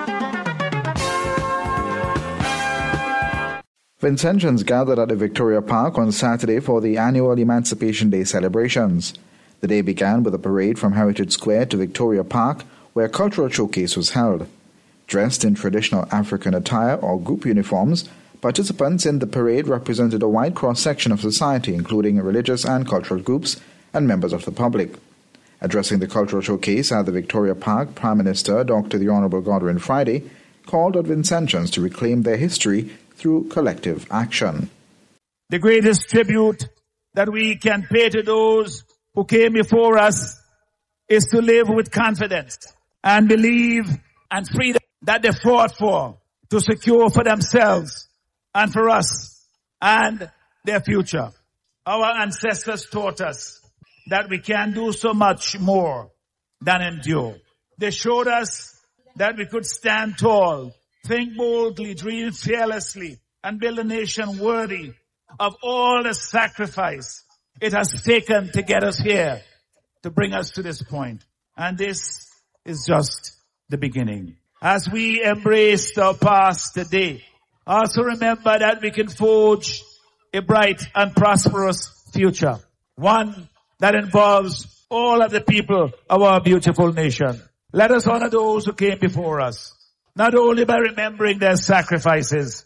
Vincentians gathered at the Victoria Park on Saturday for the annual Emancipation Day celebrations. The day began with a parade from Heritage Square to Victoria Park, where a cultural showcase was held. Dressed in traditional African attire or group uniforms, participants in the parade represented a wide cross-section of society, including religious and cultural groups and members of the public. Addressing the cultural showcase at the Victoria Park, Prime Minister Dr. The Honourable Godwin Friday called on Vincentians to reclaim their history through collective action. The greatest tribute that we can pay to those who came before us is to live with confidence and believe and freedom that they fought for to secure for themselves and for us and their future. Our ancestors taught us that we can do so much more than endure. They showed us that we could stand tall, think boldly, dream fearlessly, and build a nation worthy of all the sacrifice it has taken to get us here, to bring us to this point. And this is just the beginning. As we embrace our past today, also remember that we can forge a bright and prosperous future, one that involves all of the people of our beautiful nation. Let us honor those who came before us, not only by remembering their sacrifices,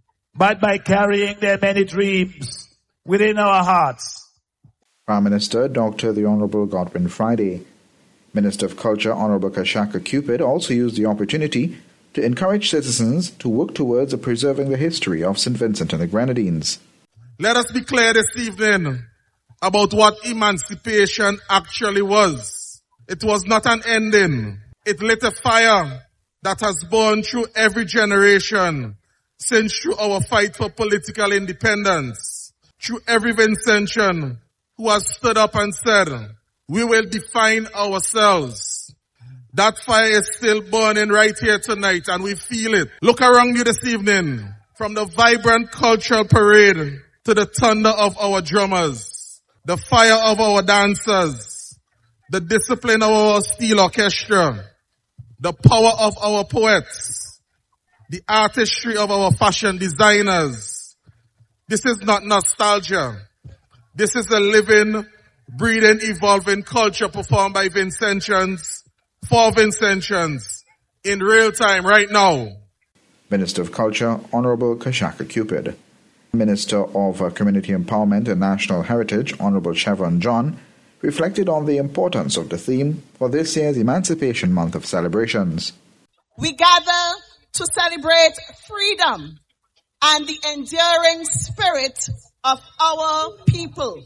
but by carrying their many dreams within our hearts. Prime Minister Dr. The Honourable Godwin Friday. Minister of Culture Honourable Kashaka Cupid also used the opportunity to encourage citizens to work towards preserving the history of St. Vincent and the Grenadines. Let us be clear this evening about what emancipation actually was. It was not an ending. It lit a fire that has burned through every generation since through our fight for political independence, through every Vincentian who has stood up and said, we will define ourselves. That fire is still burning right here tonight and we feel it. Look around you this evening, from the vibrant cultural parade to the thunder of our drummers, the fire of our dancers, the discipline of our steel orchestra, the power of our poets, the artistry of our fashion designers. This is not nostalgia. This is a living, breathing, evolving culture performed by Vincentians, for Vincentians, in real time right now. Minister of Culture, Honourable Kashaka Cupid. Minister of Community Empowerment and National Heritage, Honourable Chevron John, reflected on the importance of the theme for this year's Emancipation Month of celebrations. We gather to celebrate freedom and the enduring spirit of our people.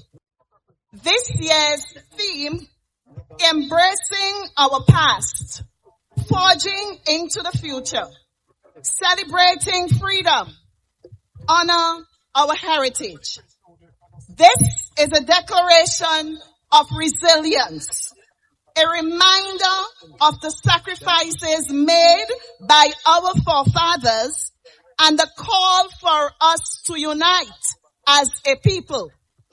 This year's theme, embracing our past, forging into the future, celebrating freedom, honor our heritage. This is a declaration of resilience, a reminder of the sacrifices made by our forefathers and the call for us to unite as a people.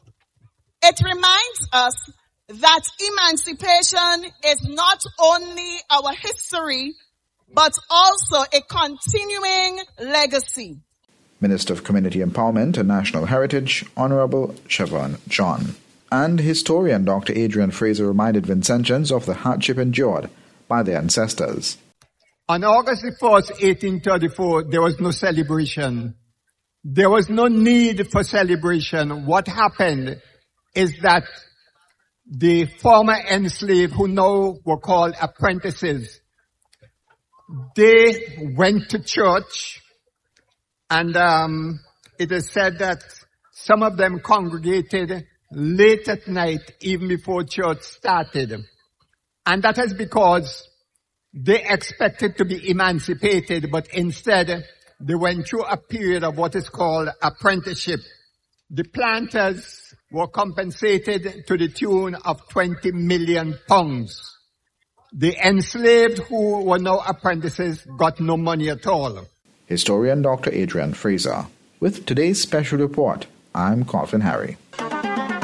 It reminds us that emancipation is not only our history, but also a continuing legacy. Minister of Community Empowerment and National Heritage, Honourable Chevron John. And historian Dr. Adrian Fraser reminded Vincentians of the hardship endured by their ancestors. On August 1st, 1834, there was no celebration. There was no need for celebration. What happened is that the former enslaved, who now were called apprentices, they went to church, and it is said that some of them congregated late at night, even before church started. And that is because they expected to be emancipated, but instead they went through a period of what is called apprenticeship. The planters were compensated to the tune of 20 million pounds. The enslaved who were now apprentices got no money at all. Historian Dr. Adrian Fraser. With today's special report, I'm Colvin Harry.